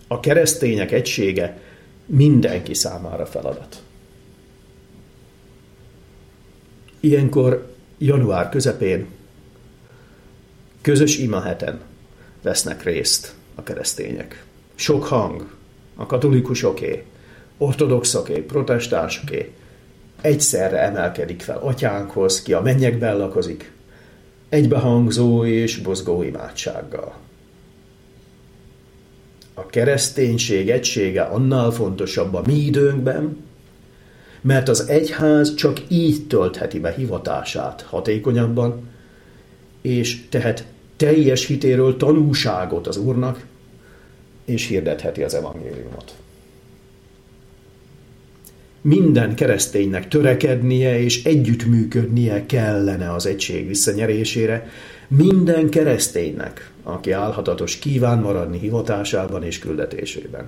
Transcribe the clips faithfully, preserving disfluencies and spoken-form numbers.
A keresztények egysége mindenki számára feladat. Ilyenkor január közepén közös imaheten vesznek részt a keresztények. Sok hang, a katolikusoké, ortodoxoké, protestánsoké egyszerre emelkedik fel atyánkhoz, ki a mennyekben lakozik, egybehangzó és buzgó imádsággal. A kereszténység egysége annál fontosabb a mi időnkben, mert az egyház csak így töltheti be hivatását hatékonyabban, és tehet teljes hitéről tanúságot az Úrnak, és hirdetheti az evangéliumot. Minden kereszténynek törekednie és együttműködnie kellene az egység visszanyerésére, minden kereszténynek, aki álhatatos kíván maradni hivatásában és küldetésében.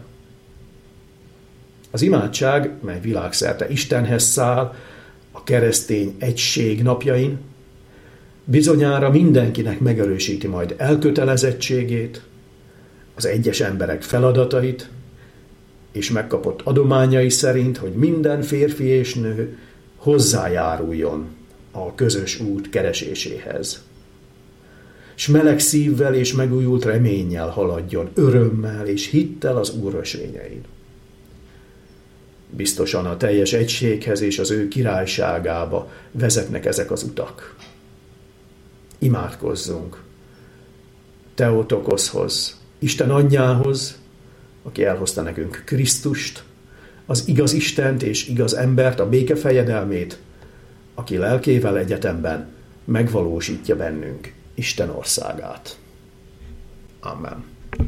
Az imádság, mely világszerte Istenhez száll, a keresztény egység napjain, bizonyára mindenkinek megerősíti majd elkötelezettségét, az egyes emberek feladatait, és megkapott adományai szerint, hogy minden férfi és nő hozzájáruljon a közös út kereséséhez. S meleg szívvel és megújult reménnyel haladjon, örömmel és hittel az Úr ösvényein. Biztosan a teljes egységhez és az ő királyságába vezetnek ezek az utak. Imádkozzunk Theotokoszhoz, Isten anyjához, aki elhozta nekünk Krisztust, az igaz Istent és igaz embert, a béke fejedelmét, aki lelkével egyetemben megvalósítja bennünk Isten országát. Amen.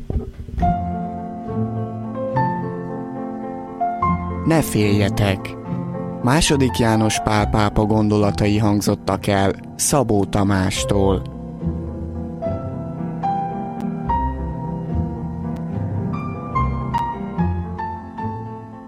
Ne féljetek! Második János Pál pápa gondolatai hangzottak el Szabó Tamástól.